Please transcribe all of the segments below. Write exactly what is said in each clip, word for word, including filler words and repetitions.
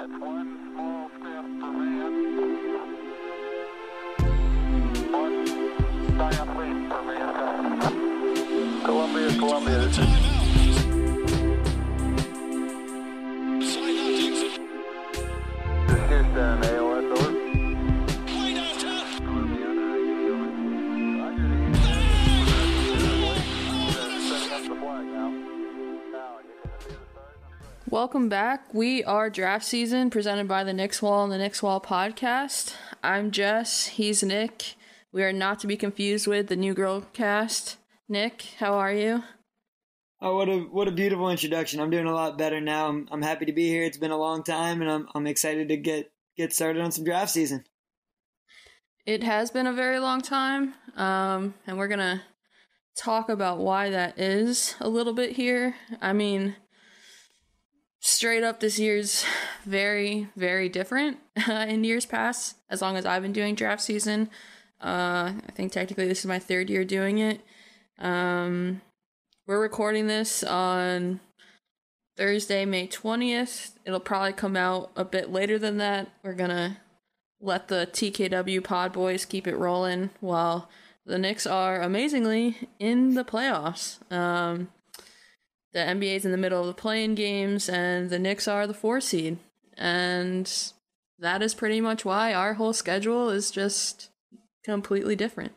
That's one small step for man, one giant leap for mankind. Columbia, Columbia, this is... This is Houston, A O S, over. Welcome back. We are draft season presented by the Knicks Wall and the Knicks Wall podcast. I'm Jess. He's Nick. We are not to be confused with the New Girl cast. Nick, how are you? Oh, what a what a beautiful introduction. I'm doing a lot better now. I'm I'm happy to be here. It's been a long time, and I'm I'm excited to get get started on some draft season. It has been a very long time, um, and we're gonna talk about why that is a little bit here. I mean, straight up, this year's very, very different uh, in years past, as long as I've been doing draft season. Uh, I think technically this is my third year doing it. Um, we're recording this on Thursday, May twentieth. It'll probably come out a bit later than that. We're going to let the T K W pod boys keep it rolling while the Knicks are amazingly in the playoffs. Um, The N B A's in the middle of the play-in games, and the Knicks are the four seed. And that is pretty much why our whole schedule is just completely different.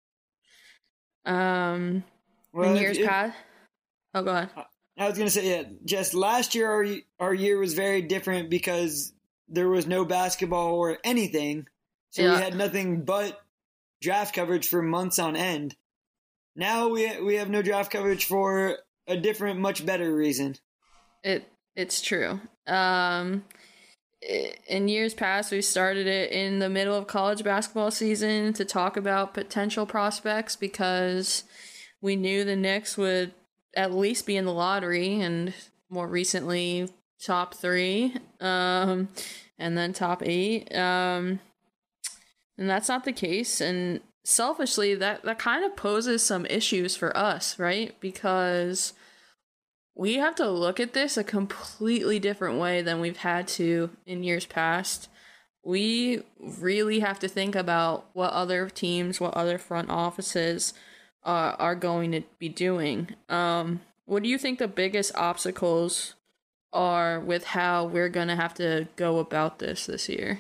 Um, Well, in if- years if- past... Oh, go ahead. I was going to say, yeah, just last year our our year was very different because there was no basketball or anything, so Yeah. we had nothing but draft coverage for months on end. Now we we have no draft coverage for a different, much better reason. It It's true. Um, i- in years past, we started it in the middle of college basketball season to talk about potential prospects because we knew the Knicks would at least be in the lottery, and more recently top three, um, and then top eight. Um, and that's not the case. And selfishly, that, that kind of poses some issues for us, right? Because we have to look at this a completely different way than we've had to in years past. We really have to think about what other teams, what other front offices uh, are going to be doing. Um, what do you think the biggest obstacles are with how we're going to have to go about this this year?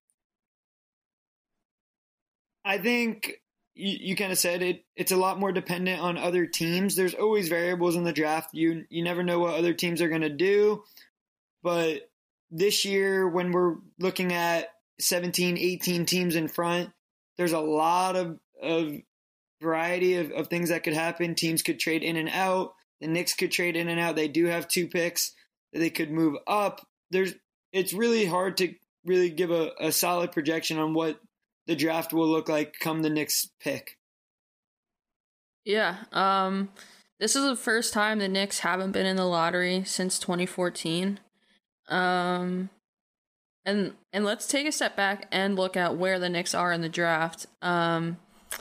I think you, you kind of said it. It's a lot more dependent on other teams. There's always variables in the draft. You you never know what other teams are going to do. But this year, when we're looking at seventeen, eighteen teams in front, there's a lot of, of variety of, of things that could happen. Teams could trade in and out. The Knicks could trade in and out. They do have two picks. They could move up. There's. It's really hard to really give a, a solid projection on what the draft will look like come the Knicks pick. Yeah, um, this is the first time the Knicks haven't been in the lottery since twenty fourteen. Um, and and let's take a step back and look at where the Knicks are in the draft. Um,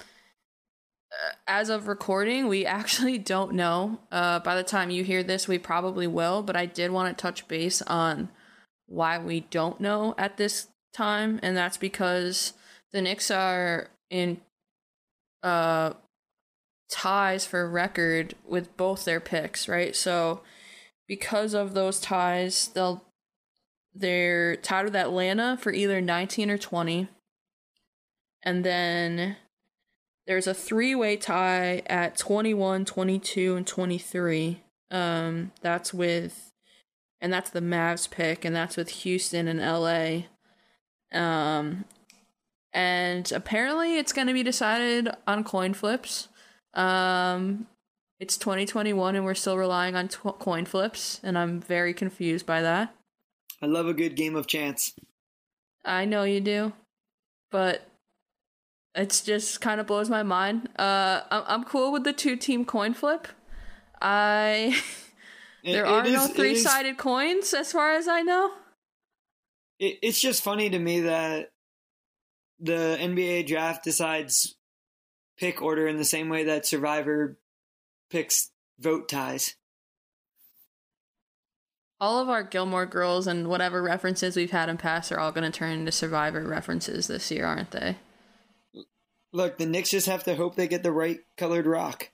as of recording, we actually don't know. Uh, by the time you hear this, we probably will, but I did want to touch base on why we don't know at this time, and that's because the Knicks are in uh, ties for record with both their picks, right? So because of those ties, they'll they're tied with Atlanta for either nineteen or twenty. And then there's a three-way tie at twenty-one, twenty-two, and twenty-three. Um, that's with, and that's the Mavs pick, and that's with Houston and L A. Um, and apparently it's going to be decided on coin flips. Um, it's twenty twenty-one and we're still relying on tw- coin flips, and I'm very confused by that. I love a good game of chance. I know you do, but it's just kind of blows my mind. Uh, I'm I'm cool with the two-team coin flip. I there It- are it no is- it is- three-sided coins as far as I know. It, it's just funny to me that the N B A draft decides pick order in the same way that Survivor picks vote ties. All of our Gilmore Girls and whatever references we've had in past are all going to turn into Survivor references this year, aren't they? Look, the Knicks just have to hope they get the right colored rock.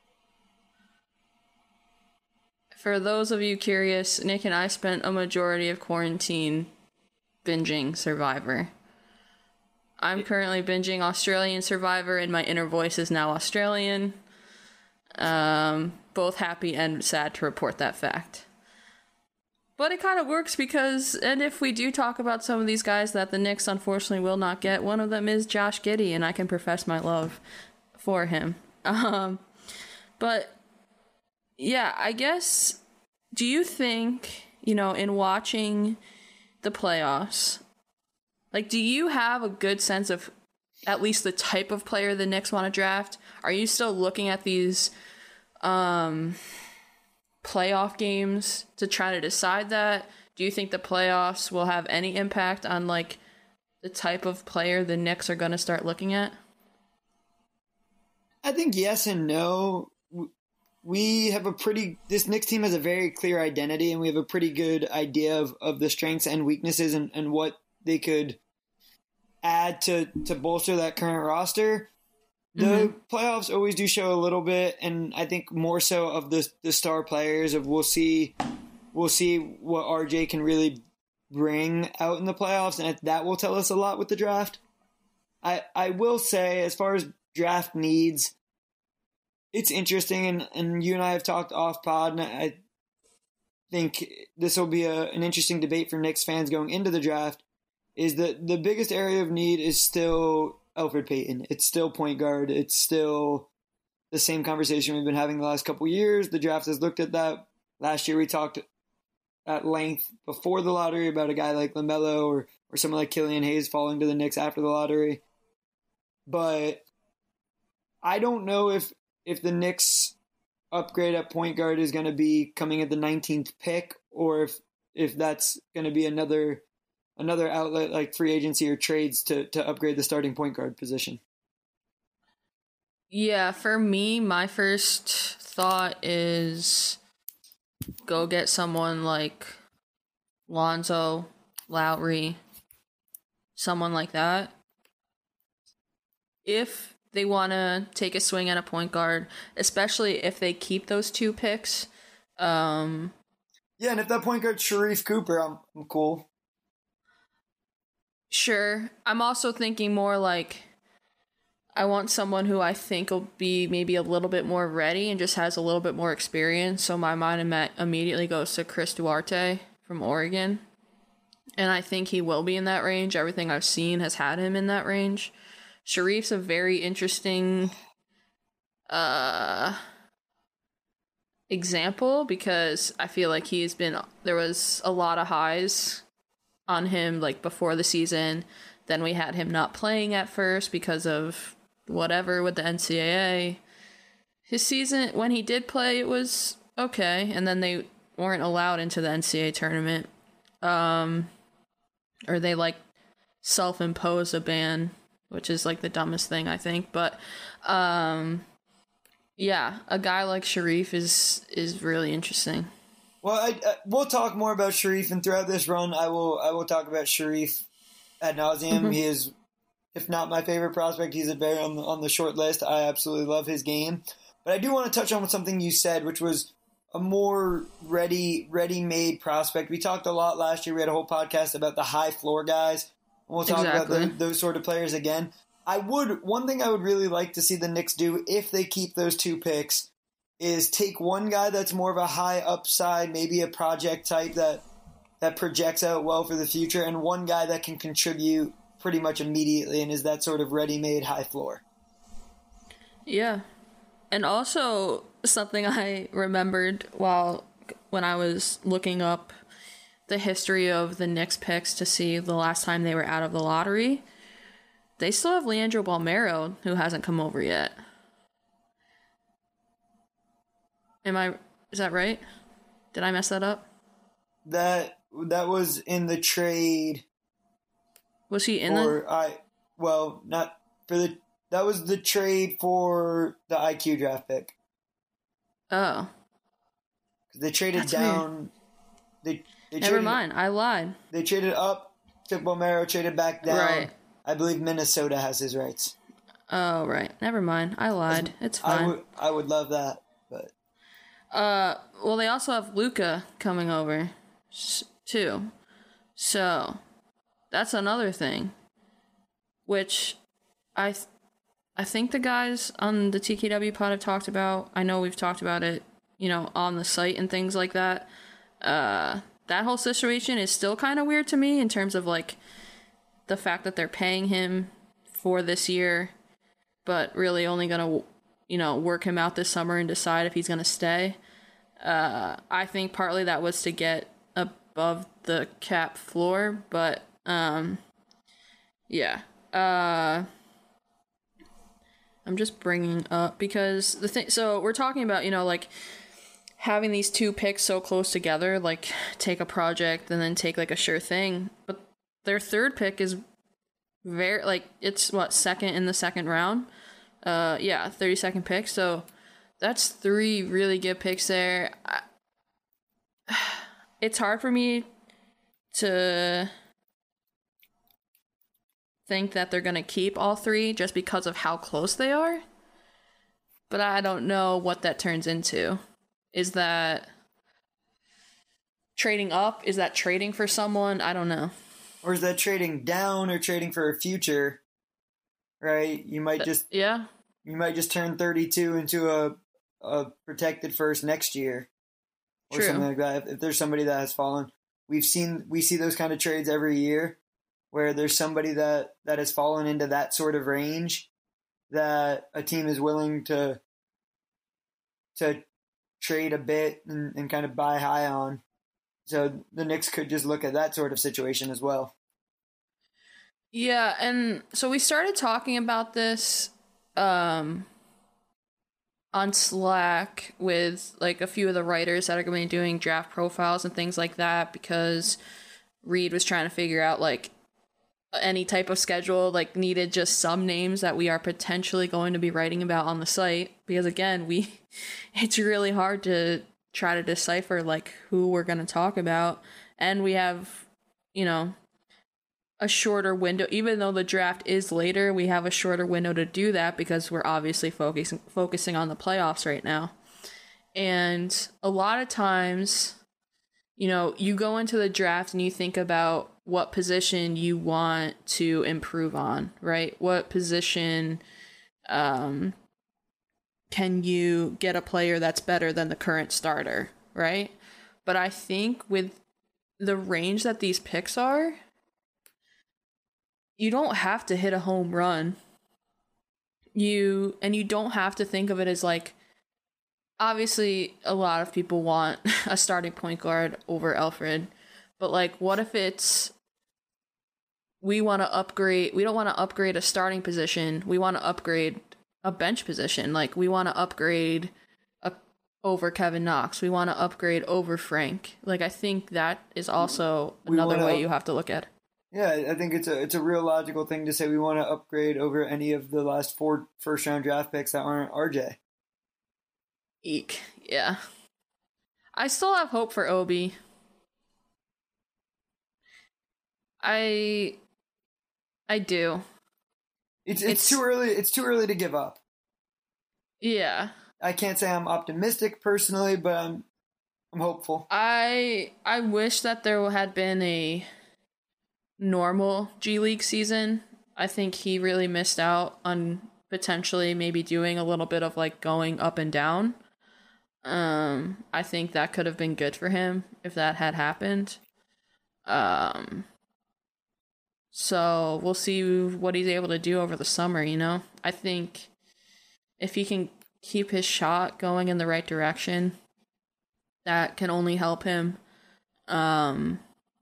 For those of you curious, Nick and I spent a majority of quarantine binging Survivor. I'm currently binging Australian Survivor, and my inner voice is now Australian. Um, both happy and sad to report that fact. But it kind of works because, and if we do talk about some of these guys that the Knicks unfortunately will not get, one of them is Josh Giddey, and I can profess my love for him. Um, but, yeah, I guess, do you think, you know, in watching the playoffs, like, do you have a good sense of at least the type of player the Knicks want to draft? Are you still looking at these um, playoff games to try to decide that? Do you think the playoffs will have any impact on, like, the type of player the Knicks are going to start looking at? I think yes and no. We have a pretty, this Knicks team has a very clear identity, and we have a pretty good idea of, of the strengths and weaknesses and, and what they could add to, to bolster that current roster. The mm-hmm. playoffs always do show a little bit, and I think more so of the the star players. Of we'll see, we'll see what R J can really bring out in the playoffs, and that will tell us a lot with the draft. I I will say, as far as draft needs, it's interesting, and, and you and I have talked off pod, and I think this will be a, an interesting debate for Knicks fans going into the draft. Is that the biggest area of need is still Elfrid Payton. It's still point guard. It's still the same conversation we've been having the last couple of years. The draft has looked at that. Last year we talked at length before the lottery about a guy like LaMelo or, or someone like Killian Hayes falling to the Knicks after the lottery. But I don't know if, if the Knicks upgrade at point guard is going to be coming at the nineteenth pick, or if, if that's going to be another another outlet like free agency or trades to, to upgrade the starting point guard position. Yeah, for me, my first thought is go get someone like Lonzo, Lowry, someone like that. If they want to take a swing at a point guard, especially if they keep those two picks. Um, yeah, and if that point guard's Sharif Cooper, I'm, I'm cool. Sure. I'm also thinking more like I want someone who I think will be maybe a little bit more ready and just has a little bit more experience. So my mind immediately goes to Chris Duarte from Oregon. And I think he will be in that range. Everything I've seen has had him in that range. Sharif's a very interesting uh, example because I feel like he's been, there was a lot of highs on him like before the season. Then we had him not playing at first because of whatever with the N C double A. His season, when he did play, it was okay, and then they weren't allowed into the N C double A tournament. Um, or they like self-imposed a ban, which is like the dumbest thing I think. But um, yeah, a guy like Sharif is is really interesting. Well, I, I, we'll talk more about Sharif, and throughout this run, I will I will talk about Sharif ad nauseum. Mm-hmm. He is, if not my favorite prospect, he's a very on the on the short list. I absolutely love his game, but I do want to touch on something you said, which was a more ready ready made prospect. We talked a lot last year. We had a whole podcast about the high floor guys. And we'll talk exactly. about the, those sort of players again. I would one thing I would really like to see the Knicks do if they keep those two picks is take one guy that's more of a high upside, maybe a project type that that projects out well for the future, and one guy that can contribute pretty much immediately and is that sort of ready-made high floor. Yeah. And also something I remembered while when I was looking up the history of the Knicks picks to see the last time they were out of the lottery, they still have Leandro Balmero, who hasn't come over yet. Am I, is that right? Did I mess that up? That that was in the trade. Was he in for, the? I well, not for the. That was the trade for the I Q draft pick. Oh. They traded That's down. Weird. They They Never traded, mind. I lied. They traded up, took Bomero, traded back down. Right. I believe Minnesota has his rights. Oh, right. Never mind. I lied. It's fine. I would, I would love that, but Uh, well, they also have Luca coming over, too. So, that's another thing. Which, I, th- I think the guys on the T K W pod have talked about. I know we've talked about it, you know, on the site and things like that. Uh, that whole situation is still kind of weird to me in terms of, like, the fact that they're paying him for this year, but really only gonna, you know, work him out this summer and decide if he's gonna stay. Uh, I think partly that was to get above the cap floor, but, um, yeah. Uh, I'm just bringing up, because the thing, so we're talking about, you know, like, having these two picks so close together, like, take a project and then take, like, a sure thing, but their third pick is very, like, it's, what, second in the second round? Uh, yeah, thirty-second pick, so that's three really good picks there. I, it's hard for me to think that they're going to keep all three just because of how close they are, but I don't know what that turns into. Is that trading up? Is that trading for someone? I don't know. Or is that trading down or trading for a future? Right? You might just yeah. You might just turn thirty-two into a a protected first next year, or True. something like that. If, if there's somebody that has fallen, we've seen we see those kind of trades every year, where there's somebody that that has fallen into that sort of range that a team is willing to to trade a bit and, and kind of buy high on. So the Knicks could just look at that sort of situation as well. Yeah, and so we started talking about this um, on Slack with like a few of the writers that are going to be doing draft profiles and things like that, because Reed was trying to figure out like any type of schedule, like needed just some names that we are potentially going to be writing about on the site, because again, we it's really hard to try to decipher like who we're going to talk about, and we have, you know, a shorter window. Even though the draft is later, we have a shorter window to do that because we're obviously focusing focusing on the playoffs right now. And a lot of times, you know, you go into the draft and you think about what position you want to improve on, right? What position um, can you get a player that's better than the current starter, right? But I think with the range that these picks are, you don't have to hit a home run. You and you don't have to think of it as like, obviously a lot of people want a starting point guard over Elfrid, but like, what if it's we want to upgrade, we don't want to upgrade a starting position, we want to upgrade a bench position. Like, we want to upgrade a, over Kevin Knox, we want to upgrade over Frank. Like, I think that is also We another wanna way up- you have to look at it. Yeah, I think it's a it's a real logical thing to say we want to upgrade over any of the last four first round draft picks that aren't R J. Eek. Yeah. I still have hope for Obi. I I do. It's, it's It's- too early. It's too early to give up. Yeah. I can't say I'm optimistic personally, but I'm I'm hopeful. I I wish that there had been a normal G League season. I think he really missed out on potentially maybe doing a little bit of like going up and down. Um, I think that could have been good for him if that had happened. Um, so we'll see what he's able to do over the summer, you know? I think if he can keep his shot going in the right direction, that can only help him. Um,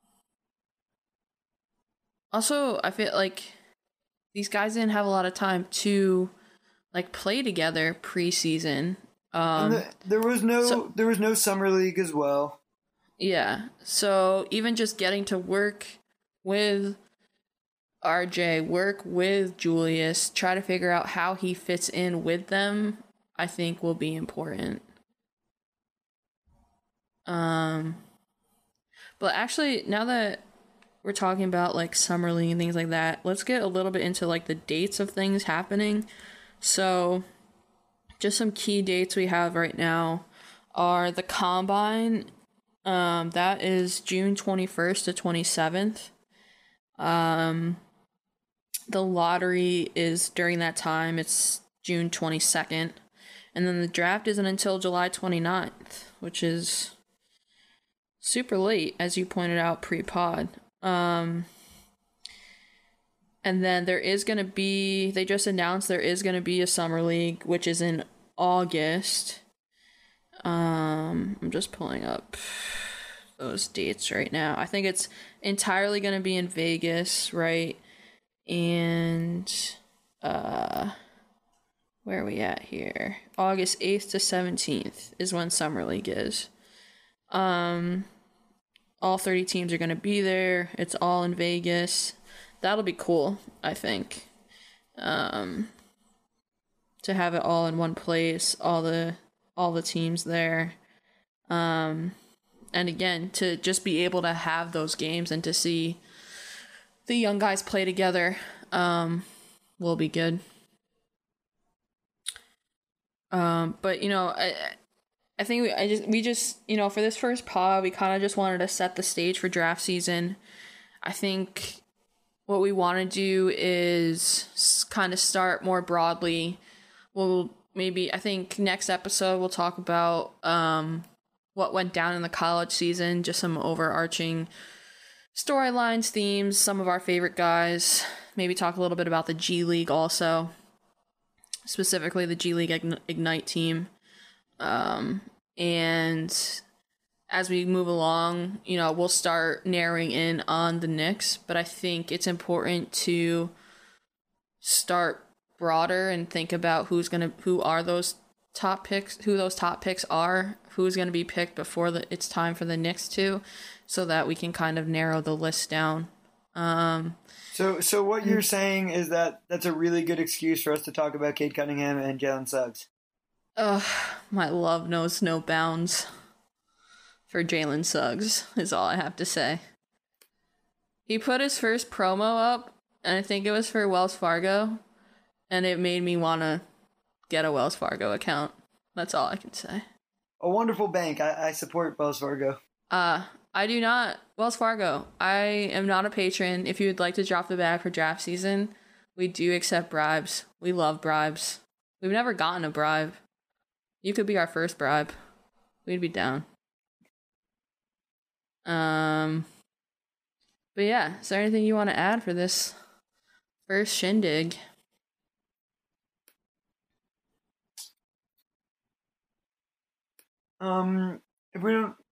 also, I feel like these guys didn't have a lot of time to like play together preseason. Um, and the, there was no so- there was no summer league as well. Yeah, so even just getting to work with R J, work with Julius, try to figure out how he fits in with them, I think will be important. Um, But actually, now that we're talking about like summer league and things like that, let's get a little bit into like the dates of things happening. So just some key dates we have right now are the combine. Um, that is June twenty-first to twenty-seventh. Um, the lottery is during that time. It's June twenty-second. And then the draft isn't until July twenty-ninth, which is super late, as you pointed out pre-pod. Um, and then there is going to be, they just announced there is going to be a summer league, which is in August. Um, I'm just pulling up those dates right now. I think it's entirely going to be in Vegas, right? And, uh, where are we at here? August eighth to seventeenth is when summer league is. Um, all thirty teams are going to be there. It's all in Vegas. That'll be cool, I think. Um, to have it all in one place, all the all the teams there. Um, and again, to just be able to have those games and to see the young guys play together um, will be good. Um, but, you know, I I think we, I just, we just, you know, for this first pod, we kind of just wanted to set the stage for draft season. I think what we want to do is kind of start more broadly. We'll maybe, I think next episode we'll talk about um, what went down in the college season, just some overarching storylines, themes, some of our favorite guys. Maybe talk a little bit about the G League also, specifically the G League Ignite team. Um, and as we move along, you know, we'll start narrowing in on the Knicks, but I think it's important to start broader and think about who's going to, who are those top picks, who those top picks are, who's going to be picked before the, it's time for the Knicks to, so that we can kind of narrow the list down. Um, so, so what you're saying is that that's a really good excuse for us to talk about Cade Cunningham and Jalen Suggs. Ugh, my love knows no bounds for Jalen Suggs, is all I have to say. He put his first promo up, and I think it was for Wells Fargo, and it made me want to get a Wells Fargo account. That's all I can say. A wonderful bank. I, I support Wells Fargo. Uh, I do not. Wells Fargo, I am not a patron. If you would like to drop the bag for draft season, we do accept bribes. We love bribes. We've never gotten a bribe. You could be our first bribe. We'd be down. Um, but yeah, is there anything you want to add for this first shindig? Um, if we don't,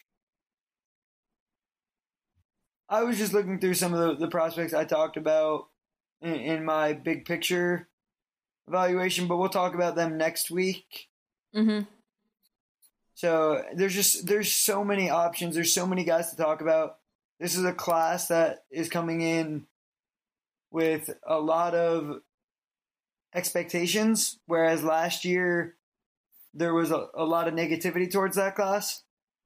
I was just looking through some of the, the prospects I talked about in, in my big picture evaluation, but we'll talk about them next week. Mm-hmm. So there's just, there's so many options. There's so many guys to talk about. This is a class that is coming in with a lot of expectations, whereas last year there was a, a lot of negativity towards that class.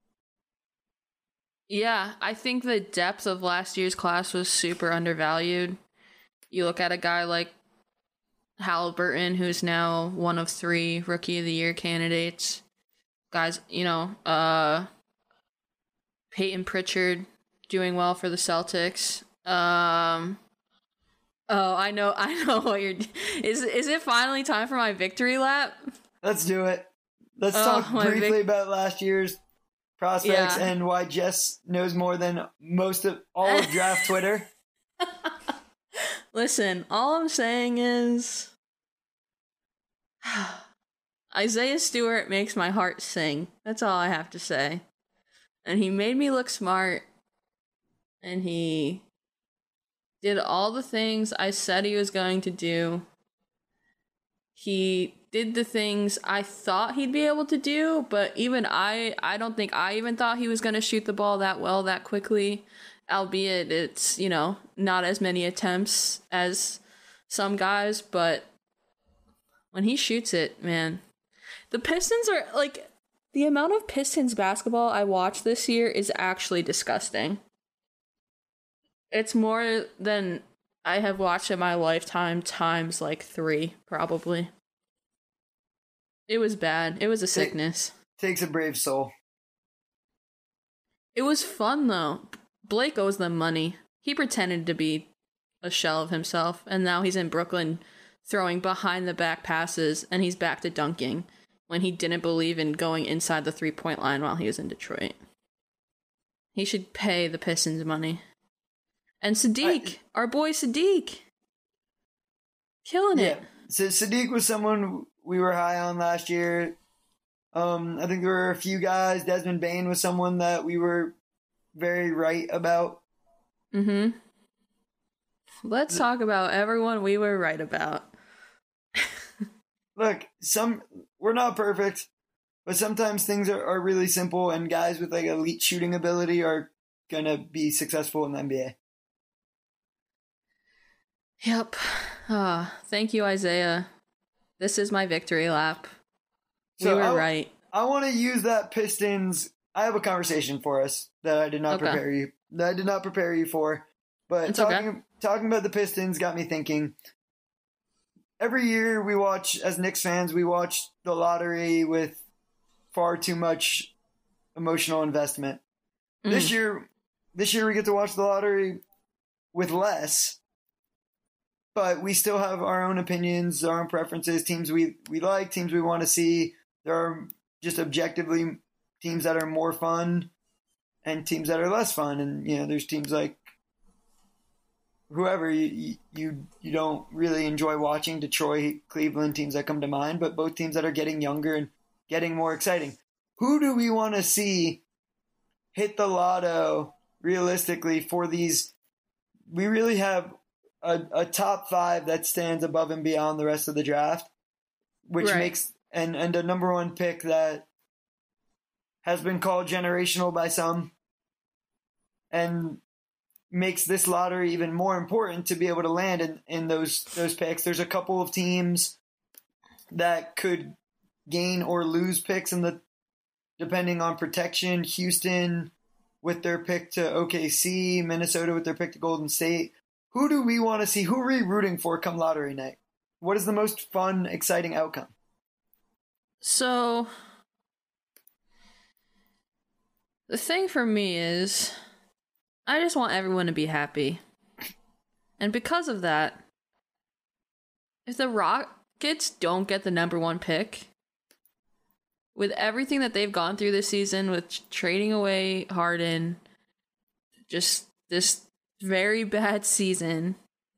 Yeah, I think the depth of last year's class was super undervalued. You look at a guy like Halliburton, who's now one of three Rookie of the Year candidates. Guys, you know, uh, Peyton Pritchard doing well for the Celtics. Um, oh, I know, I know what you're. Is is it finally time for my victory lap? Let's do it. Let's oh, talk briefly vic- about last year's prospects yeah. and why Jess knows more than most of all of draft Twitter. Listen, all I'm saying is Isaiah Stewart makes my heart sing. That's all I have to say. And he made me look smart. And he did all the things I said he was going to do. He did the things I thought he'd be able to do, but even I, I don't think I even thought he was going to shoot the ball that well, that quickly. Albeit it's, you know, not as many attempts as some guys, but when he shoots it, man, the Pistons are, like, The amount of Pistons basketball I watched this year is actually disgusting. It's more than I have watched in my lifetime times like three, probably. It was bad. It was a sickness. It takes a brave soul. It was fun, though. Blake owes them money. He pretended to be a shell of himself, and now he's in Brooklyn throwing behind-the-back passes, and he's back to dunking when he didn't believe in going inside the three-point line while he was in Detroit. He should pay the Pistons money. And Sadiq, I, our boy Sadiq. Killing yeah. it. So Sadiq was someone we were high on last year. Um, I think there were a few guys. Desmond Bane was someone that we were very right about. Mm-hmm. Let's talk about everyone we were right about. Look, some we're not perfect, but sometimes things are, are really simple, and guys with like elite shooting ability are gonna be successful in the N B A. Yep. Uh, thank you, Isaiah. This is my victory lap. We so were I, right. I want to use that Pistons. I have a conversation for us that I did not okay. prepare you. That I did not prepare you for. But it's talking okay. talking about the Pistons got me thinking. Every year we watch, as Knicks fans, we watch the lottery with far too much emotional investment. Mm. This year, this year we get to watch the lottery with less, but we still have our own opinions, our own preferences, teams we, we like, teams we want to see. There are just objectively teams that are more fun and teams that are less fun. And, you know, there's teams like whoever you, you you don't really enjoy watching, Detroit, Cleveland, teams that come to mind, but both teams that are getting younger and getting more exciting. Who do we want to see hit the lotto realistically for these? We really have a, a top five that stands above and beyond the rest of the draft, which right. makes and and a number one pick that has been called generational by some, and makes this lottery even more important to be able to land in, in those those picks. There's a couple of teams that could gain or lose picks in the depending on protection. Houston with their pick to O K C, Minnesota with their pick to Golden State. Who do we want to see? Who are we rooting for come lottery night? What is the most fun, exciting outcome? So the thing for me is I just want everyone to be happy. And because of that, if the Rockets don't get the number one pick, with everything that they've gone through this season, with trading away Harden, just this very bad season,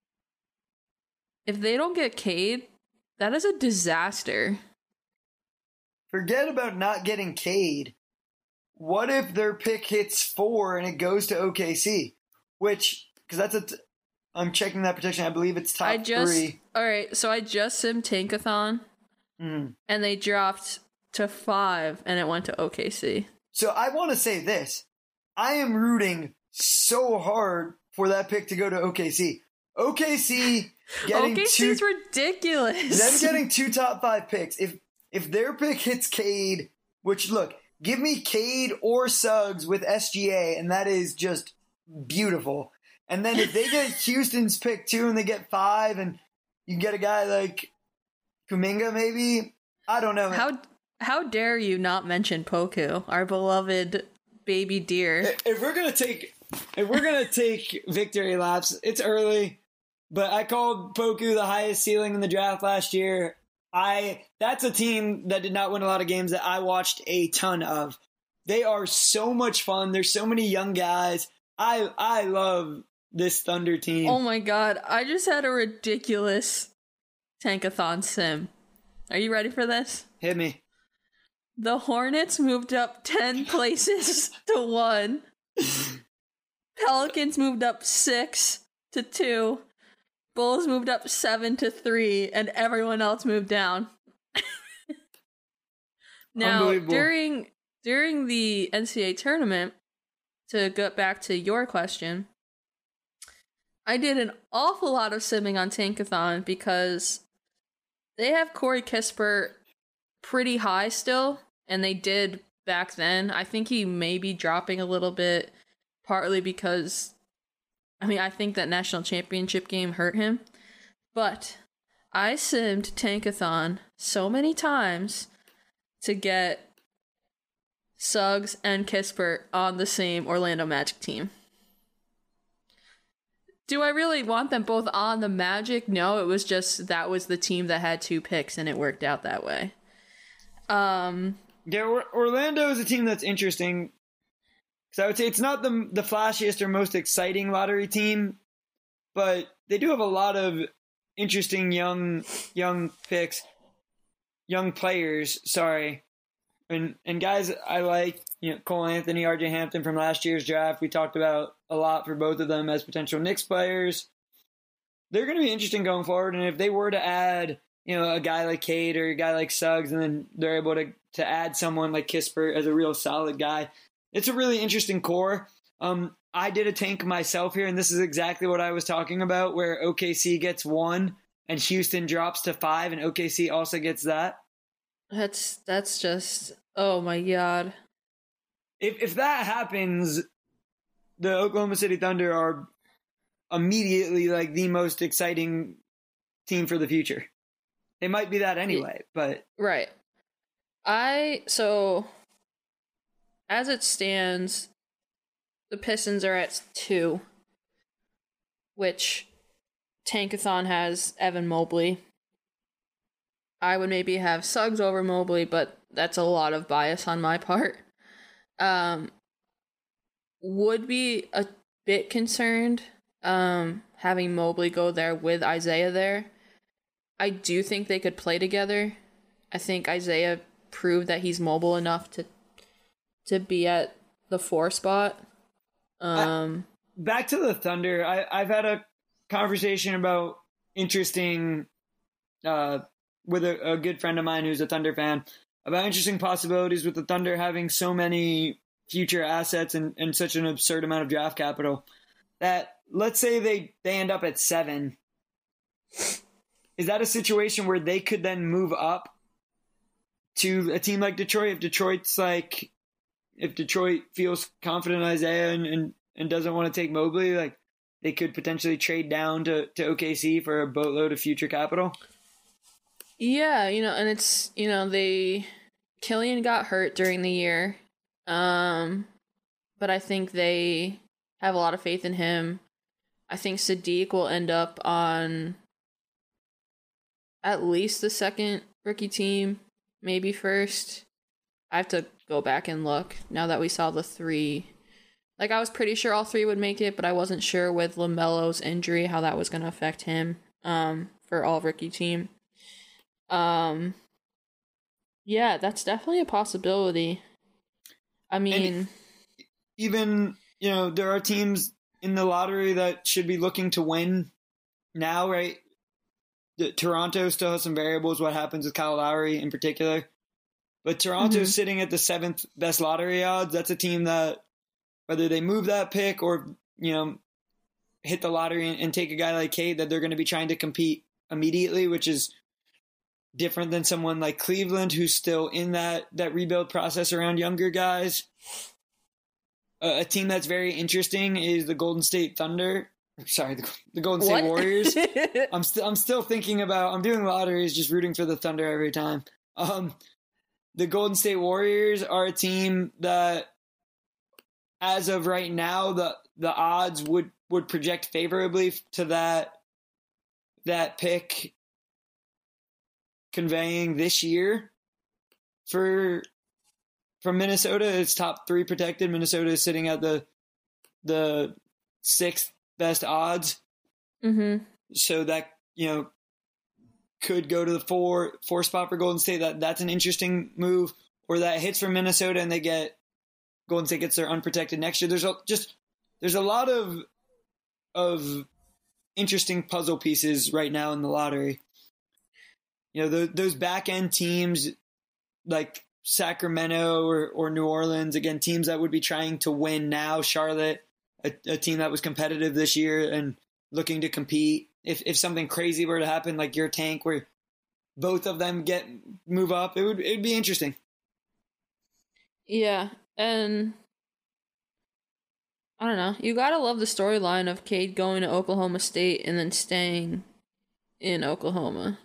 if they don't get Cade, that is a disaster. Forget about not getting Cade. What if their pick hits four and it goes to O K C? Which, because that's a, t- I'm checking that protection. I believe it's top I just, three. All right, so I just simmed Tankathon, mm. and they dropped to five, and it went to O K C. So I want to say this. I am rooting so hard for that pick to go to O K C. O K C getting O K C's two, ridiculous. Them getting two top five picks. If if their pick hits Cade, which look, give me Cade or Suggs with S G A, and that is just beautiful. And then if they get Houston's pick too, and they get five, and you get a guy like Kuminga, maybe, I don't know. How how dare you not mention Poku, our beloved baby deer? If we're gonna take if we're gonna take victory laps, it's early, but I called Poku the highest ceiling in the draft last year. I that's a team that did not win a lot of games that I watched a ton of. They are so much fun. There's so many young guys. I I love this Thunder team. Oh my god, I just had a ridiculous Tankathon sim. Are you ready for this? Hit me. The Hornets moved up ten places to one. Pelicans moved up six to two. Bulls moved up seven to three, and everyone else moved down. Now, during during the N C double A tournament, to get back to your question, I did an awful lot of simming on Tankathon because they have Corey Kispert pretty high still, and they did back then. I think he may be dropping a little bit, partly because, I mean, I think that national championship game hurt him. But I simmed Tankathon so many times to get Suggs and Kispert on the same Orlando Magic team. Do I really want them both on the Magic? No, it was just that was the team that had two picks, and it worked out that way. Um, yeah, Orlando is a team that's interesting. So I would say it's not the the flashiest or most exciting lottery team, but they do have a lot of interesting young young picks, young players. Sorry, and and guys I like. You know, Cole Anthony, R J Hampton from last year's draft. We talked about a lot for both of them as potential Knicks players. They're going to be interesting going forward, and if they were to add, you know, a guy like Cade or a guy like Suggs, and then they're able to to add someone like Kispert as a real solid guy, it's a really interesting core. Um, I did a tank myself here, and this is exactly what I was talking about, where O K C gets one and Houston drops to five, and O K C also gets that. That's that's just, oh my God. If if that happens, the Oklahoma City Thunder are immediately like the most exciting team for the future. They might be that anyway, but right. I so as it stands, the Pistons are at two, which Tankathon has Evan Mobley. I would maybe have Suggs over Mobley, but that's a lot of bias on my part. Um, would be a bit concerned um, having Mobley go there with Isaiah there. I do think they could play together. I think Isaiah proved that he's mobile enough to to be at the four spot. Um, I, back to the Thunder, I, I've had a conversation about interesting uh, with a, a good friend of mine who's a Thunder fan about interesting possibilities with the Thunder having so many future assets and, and such an absurd amount of draft capital that let's say they, they end up at seven. Is that a situation where they could then move up to a team like Detroit? If Detroit's like, if Detroit feels confident in Isaiah and, and, and doesn't want to take Mobley, like they could potentially trade down to, to O K C for a boatload of future capital. Yeah, you know, and it's, you know, they, Killian got hurt during the year, um, but I think they have a lot of faith in him. I think Sadiq will end up on at least the second rookie team, maybe first. I have to go back and look now that we saw the three. Like, I was pretty sure all three would make it, but I wasn't sure with LaMelo's injury how that was going to affect him um, for all rookie team. Um, yeah, that's definitely a possibility. I mean, and even, you know, there are teams in the lottery that should be looking to win now, right? The, Toronto still has some variables, what happens with Kyle Lowry in particular. But Toronto's mm-hmm. sitting at the seventh best lottery odds. That's a team that, whether they move that pick or, you know, hit the lottery and, and take a guy like Cade, that they're going to be trying to compete immediately, which is different than someone like Cleveland, who's still in that, that rebuild process around younger guys. Uh, a team that's very interesting is the Golden State Thunder. Sorry, the, the Golden State what? Warriors. I'm still I'm still thinking about. I'm doing lotteries, just rooting for the Thunder every time. Um, the Golden State Warriors are a team that, as of right now, the the odds would, would project favorably to that that pick conveying this year for from Minnesota. It's top three protected. Minnesota is sitting at the the sixth best odds. Mm-hmm. So that, you know, could go to the four four spot for Golden State. That that's an interesting move. Or that hits from Minnesota and they get Golden State gets their unprotected next year. There's a, just there's a lot of of interesting puzzle pieces right now in the lottery. You know, the, those back end teams like Sacramento or, or New Orleans, again, teams that would be trying to win now. Charlotte, a, a team that was competitive this year and looking to compete. If if something crazy were to happen, like your tank, where both of them get move up, it would it would be interesting. Yeah, and I don't know. You gotta love the storyline of Cade going to Oklahoma State and then staying in Oklahoma.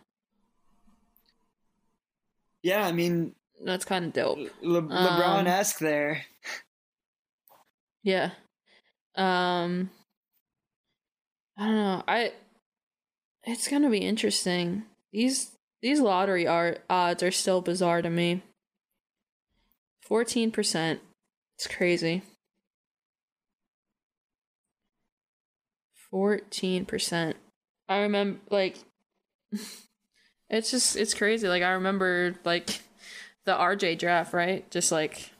Yeah, I mean, That's kind of dope. Le- LeBron-esque um, there. Yeah. Um, I don't know. I. It's gonna be interesting. These these lottery art odds are still bizarre to me. Fourteen percent. It's crazy. Fourteen percent. I remember, like, it's just it's crazy. Like, I remember, like, the R J draft, right? Just like,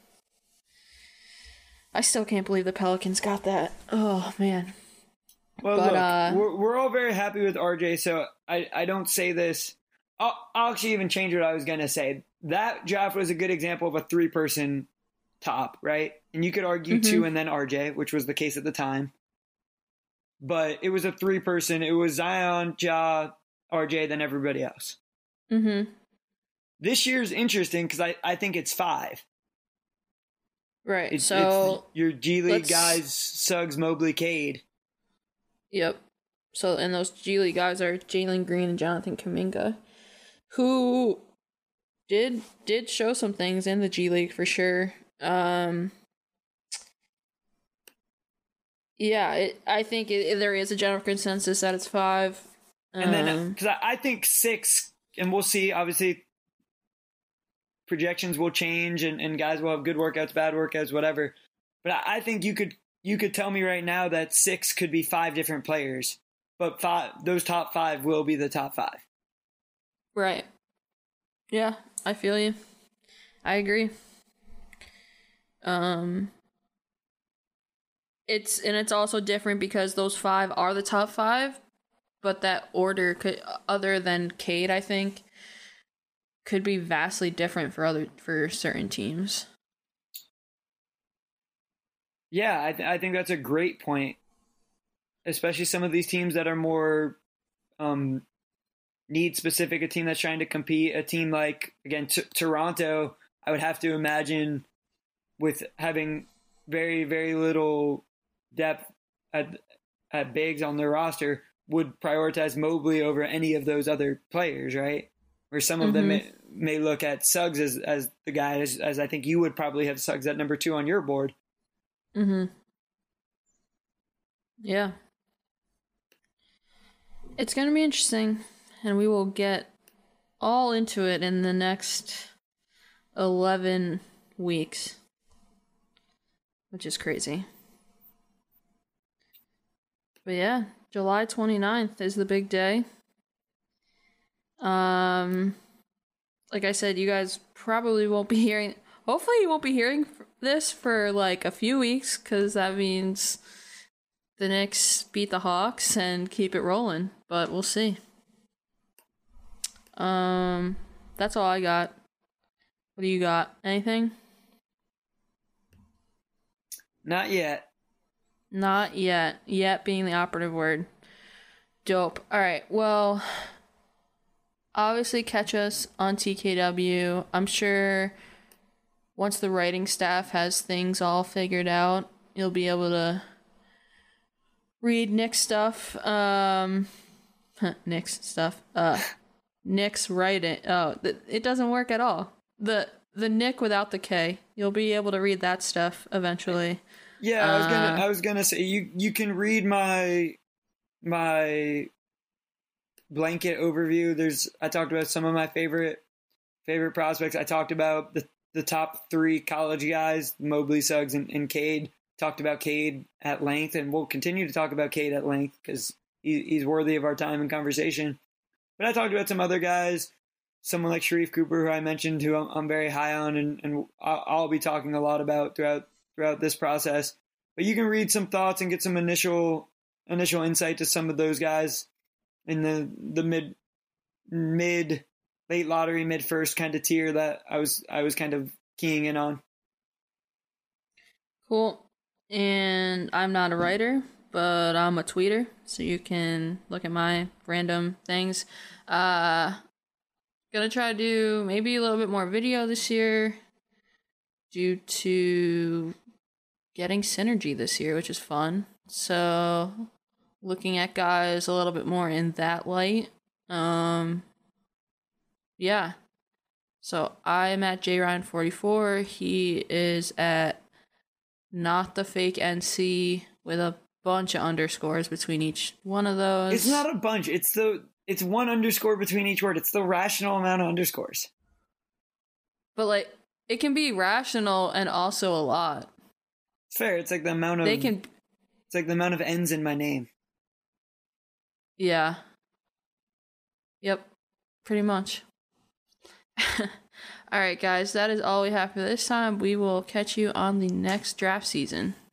I still can't believe the Pelicans got that. Oh man. Well, but, look, uh, we're we're all very happy with R J, so I, I don't say this. I'll, I'll actually even change what I was going to say. That draft was a good example of a three-person top, right? And you could argue mm-hmm. two and then R J, which was the case at the time. But it was a three-person. It was Zion, Ja, R J, then everybody else. Mm-hmm. This year's interesting because I, I think it's five. Right, it's, so... It's your G League guys, Suggs, Mobley, Cade. Yep. So, and those G League guys are Jalen Green and Jonathan Kuminga, who did did show some things in the G League for sure. Um, yeah, it, I think it, there is a general consensus that it's five. Um, and then, because I, I think six, and we'll see, obviously, projections will change, and, and guys will have good workouts, bad workouts, whatever. But I, I think you could you could tell me right now that six could be five different players, but five those top five will be the top five. Right. Yeah, I feel you. I agree. Um, it's and it's also different because those five are the top five, but that order could, other than Cade, I think, could be vastly different for other for certain teams. Yeah, I, th- I think that's a great point, especially some of these teams that are more um, need specific. A team that's trying to compete, a team like again t- Toronto, I would have to imagine with having very very little depth at at bigs on their roster would prioritize Mobley over any of those other players, right? Or some of mm-hmm. them may, may look at Suggs as as the guy as, as I think you would probably have Suggs at number two on your board. Mm-hmm. Yeah. It's going to be interesting, and we will get all into it in the next eleven weeks, which is crazy. But yeah, July twenty-ninth is the big day. Um, like I said, you guys probably won't be hearing, hopefully you won't be hearing this for like a few weeks, because that means the Knicks beat the Hawks and keep it rolling, but we'll see. Um, that's all I got. What do you got? Anything? Not yet. Not yet. Yet being the operative word. Dope. All right. Well, obviously catch us on T K W. I'm sure once the writing staff has things all figured out, you'll be able to read Nick's stuff. Um, Nick's stuff. Uh, Nick's writing. Oh, th- it doesn't work at all. The the Nick without the K. You'll be able to read that stuff eventually. Yeah, I was gonna. Uh, I was gonna say you. You can read my my blanket overview. There's. I talked about some of my favorite favorite prospects. I talked about the the top three college guys: Mobley, Suggs, and, and Cade. Talked about Cade at length, and we'll continue to talk about Cade at length because he, he's worthy of our time and conversation. But I talked about some other guys, someone like Sharif Cooper, who I mentioned, who I'm, I'm very high on, and, and I'll, I'll be talking a lot about throughout throughout this process. But you can read some thoughts and get some initial initial insight to some of those guys in the the mid mid late lottery, mid first kind of tier that I was I was kind of keying in on. Cool. And I'm not a writer, but I'm a tweeter, so you can look at my random things. Uh, gonna try to do maybe a little bit more video this year. due to getting synergy this year, which is fun. So looking at guys a little bit more in that light. Um, yeah. So I'm at J Ryan forty-four. He is at Not the Fake N C with a bunch of underscores between each one of those. It's not a bunch. It's the it's one underscore between each word. It's the rational amount of underscores. But like it can be rational and also a lot. It's fair. It's like the amount of They can It's like the amount of N's in my name. Yeah. Yep. Pretty much. All right, guys, that is all we have for this time. We will catch you on the next draft season.